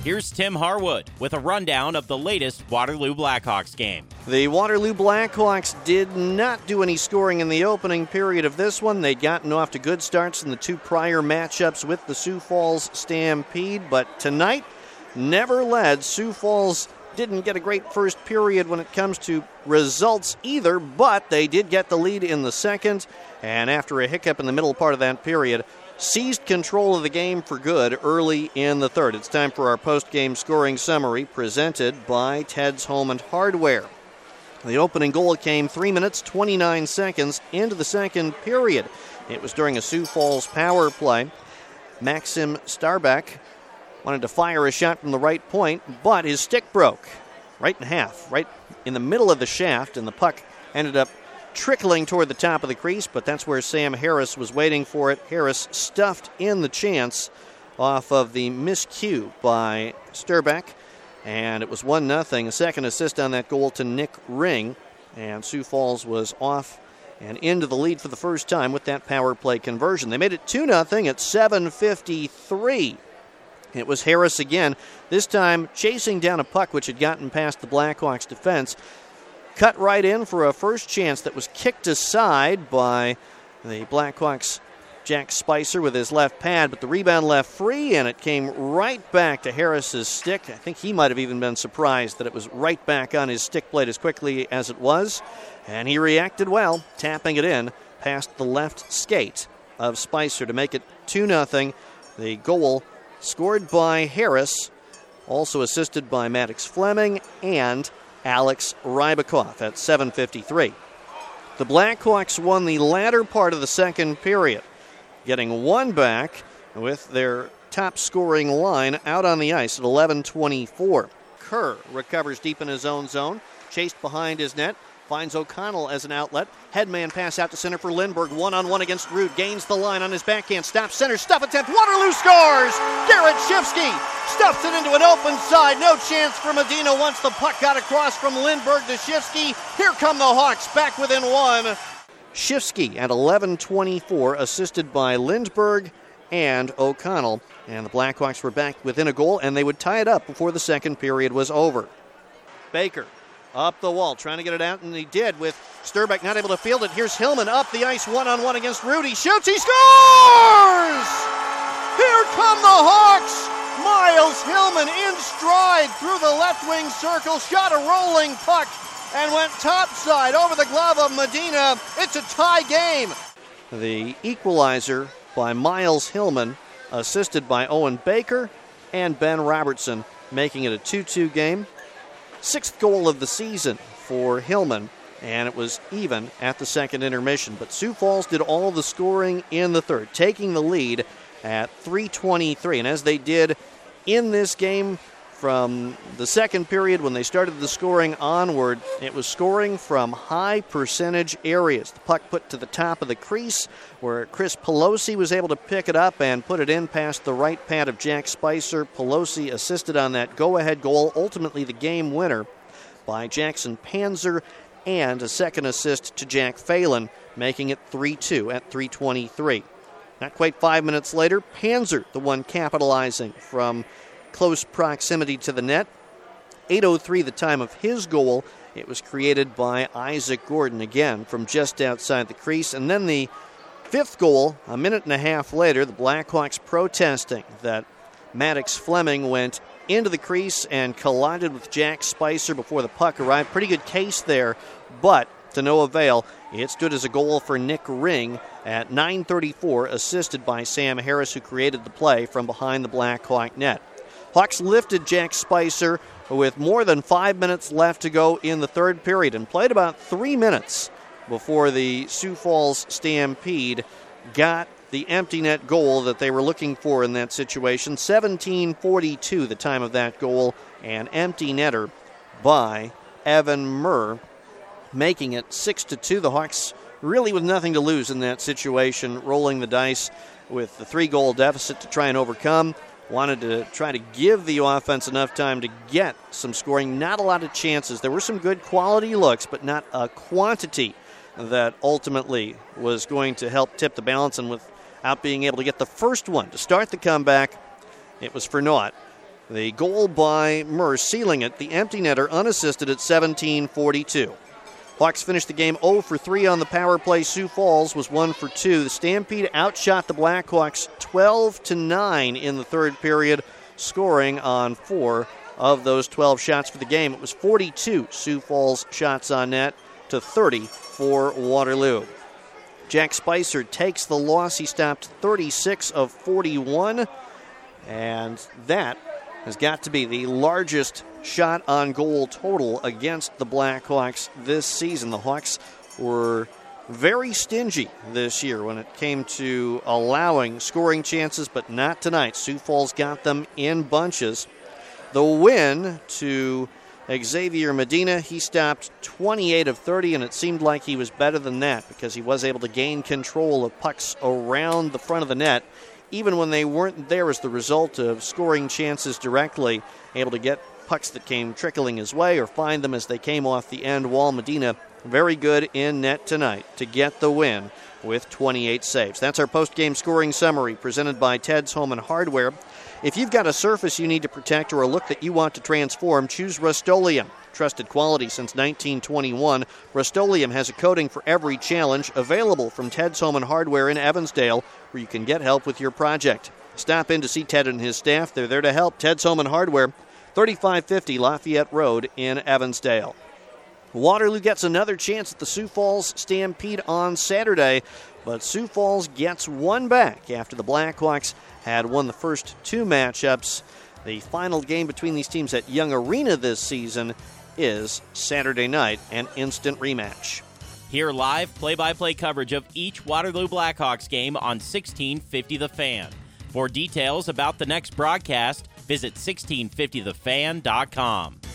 Here's Tim Harwood with a rundown of the latest Waterloo Blackhawks game. The Waterloo Blackhawks did not do any scoring in the opening period of this one. They'd gotten off to good starts in the two prior matchups with the Sioux Falls Stampede, but tonight never led. Sioux Falls didn't get a great first period when it comes to results either, but they did get the lead in the second, and after a hiccup in the middle part of that period, seized control of the game for good early in the third. It's time for our post-game scoring summary presented by Ted's Home and Hardware. The opening goal came 3 minutes, 29 seconds into the second period. It was during a Sioux Falls power play. Maxim Starbek wanted to fire a shot from the right point, but his stick broke right in half, right in the middle of the shaft, and the puck ended up trickling toward the top of the crease, but that's where Sam Harris was waiting for it. Harris stuffed in the chance off of the miscue by Sturbeck, and it was 1-0. A second assist on that goal to Nick Ring, and Sioux Falls was off and into the lead for the first time with that power play conversion. They made it 2-0 at 7:53. It was Harris again, this time chasing down a puck which had gotten past the Blackhawks defense. Cut right in for a first chance that was kicked aside by the Blackhawks' Jack Spicer with his left pad, but the rebound left free, and it came right back to Harris's stick. I think he might have even been surprised that it was right back on his stick plate as quickly as it was, and he reacted well, tapping it in past the left skate of Spicer to make it 2-0. The goal scored by Harris, also assisted by Maddox Fleming and Alex Rybakov at 7:53. The Blackhawks won the latter part of the second period, getting one back with their top scoring line out on the ice at 11:24. Kerr recovers deep in his own zone, chased behind his net, finds O'Connell as an outlet. Headman pass out to center for Lindbergh. One-on-one against Rude. Gains the line on his backhand. Stops center. Stuff attempt. Waterloo scores! Garrett Shifsky stuffs it into an open side. No chance for Medina once the puck got across from Lindbergh to Shifsky. Here come the Hawks back within one. Shifsky at 11:24, assisted by Lindbergh and O'Connell. And the Blackhawks were back within a goal, and they would tie it up before the second period was over. Baker up the wall, trying to get it out, and he did with Sturbeck not able to field it. Here's Hillman up the ice, one-on-one against Rudy. Shoots, he scores! Here come the Hawks! Miles Hillman in stride through the left wing circle, shot a rolling puck, and went topside over the glove of Medina. It's a tie game. The equalizer by Miles Hillman, assisted by Owen Baker and Ben Robertson, making it a 2-2 game. Sixth goal of the season for Hillman, and it was even at the second intermission. But Sioux Falls did all the scoring in the third, taking the lead at 3:23. And as they did in this game from the second period when they started the scoring onward, it was scoring from high percentage areas. The puck put to the top of the crease where Chris Pelosi was able to pick it up and put it in past the right pad of Jack Spicer. Pelosi assisted on that go-ahead goal, ultimately the game winner by Jackson Panzer, and a second assist to Jack Phelan, making it 3-2 at 3:23. Not quite 5 minutes later, Panzer, the one capitalizing from close proximity to the net. 8:03 the time of his goal. It was created by Isaac Gordon again from just outside the crease. And then the fifth goal, a minute and a half later, the Blackhawks protesting that Maddox Fleming went into the crease and collided with Jack Spicer before the puck arrived. Pretty good case there, but to no avail. It stood as a goal for Nick Ring at 9:34, assisted by Sam Harris, who created the play from behind the Blackhawk net. Hawks lifted Jack Spicer with more than 5 minutes left to go in the third period and played about 3 minutes before the Sioux Falls Stampede got the empty net goal that they were looking for in that situation. 17:42 the time of that goal, an empty netter by Evan Murr, making it 6-2. The Hawks really with nothing to lose in that situation, rolling the dice with the 3-goal deficit to try and overcome. Wanted to try to give the offense enough time to get some scoring. Not a lot of chances. There were some good quality looks, but not a quantity that ultimately was going to help tip the balance. And without being able to get the first one to start the comeback, it was for naught. The goal by Merce sealing it. The empty netter unassisted at 17:42. Hawks finished the game 0 for 3 on the power play. Sioux Falls was 1 for 2. The Stampede outshot the Blackhawks 12-9 in the third period, scoring on 4 of those 12 shots for the game. It was 42 Sioux Falls shots on net to 30 for Waterloo. Jack Spicer takes the loss. He stopped 36 of 41, and that has got to be the largest shot on goal total against the Blackhawks this season. The Hawks were very stingy this year when it came to allowing scoring chances, but not tonight. Sioux Falls got them in bunches. The win to Xavier Medina, he stopped 28 of 30, and it seemed like he was better than that because he was able to gain control of pucks around the front of the net, even when they weren't there as the result of scoring chances directly, able to get pucks that came trickling his way or find them as they came off the end wall. Medina, very good in net tonight to get the win with 28 saves. That's our post-game scoring summary presented by Ted's Home and Hardware. If you've got a surface you need to protect or a look that you want to transform, choose Rust-Oleum. Trusted quality since 1921, Rust-Oleum has a coating for every challenge, available from Ted's Home and Hardware in Evansdale, where you can get help with your project. Stop in to see Ted and his staff. They're there to help. Ted's Home and Hardware, 3550 Lafayette Road in Evansdale. Waterloo gets another chance at the Sioux Falls Stampede on Saturday, but Sioux Falls gets one back after the Blackhawks had won the first 2 matchups. The final game between these teams at Young Arena this season is Saturday night, an instant rematch. Hear live play-by-play coverage of each Waterloo Blackhawks game on 1650 The Fan. For details about the next broadcast, visit 1650thefan.com.